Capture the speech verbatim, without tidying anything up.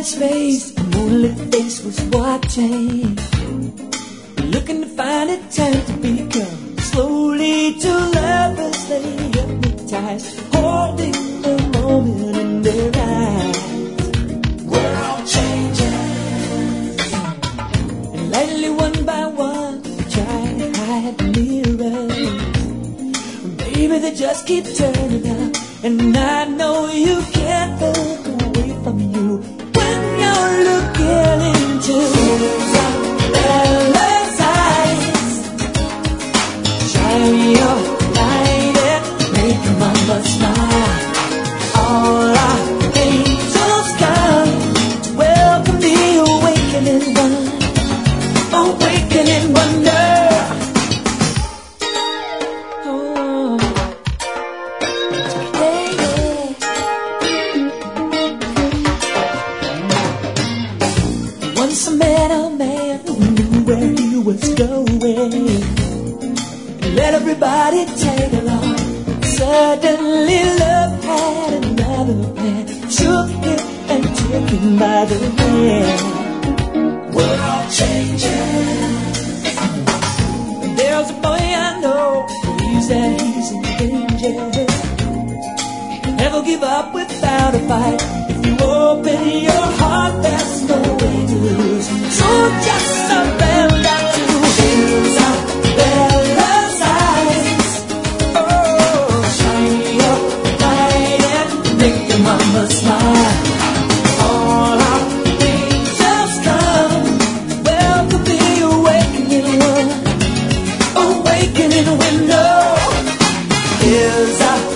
space, a moonlit face was watching, looking to find a time to become slowly to lovers they hypnotized, holding the moment in their eyes. We're all changing, and lightly one by one they try to hide the mirrors. Baby, they just keep turning up, and I know you can't look away from you when you're looking into Bella's eyes. Shine your light and make your mama smile. All our angels come to welcome the awakening one, awakening wonder. Once I met a man who knew where he was going, and let everybody tag along. Suddenly love had another plan, shook him and took him by the hand. We're all changing. There's a boy I know, believes that he's in danger. Never give up without a fight. If you open your heart, there's no way to lose. So just surrender to his Bella's eyes. Oh, shine your light and make your mama smile. All our angels come, welcome the awakening one, awakening window. Here's our